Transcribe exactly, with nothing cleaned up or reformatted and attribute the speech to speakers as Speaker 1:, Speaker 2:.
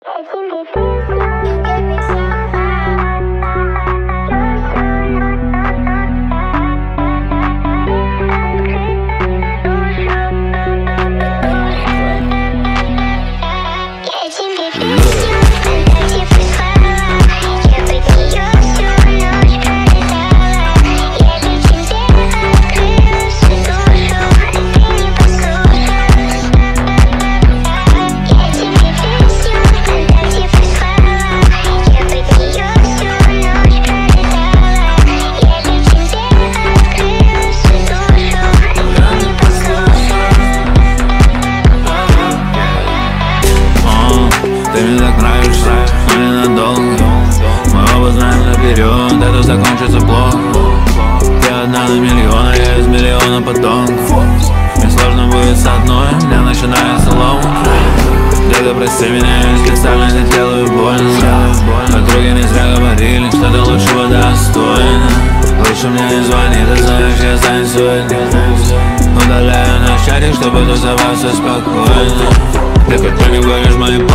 Speaker 1: Ты мне так нравишься, но ненадолго. Мы оба знаем наперед, это закончится плохо. Ты одна на миллион, а я из миллиона потомков. Мне сложно будет с одной, мне начинается лом. Деда, прости меня, если сам это делаю больно. Подруги не зря говорили, что ты лучшего достойна. Лучше мне не звони, ты знаешь, я занят сегодня. Удаляю наш чатик, чтобы тусоваться спокойно. Ты хоть не говоришь мои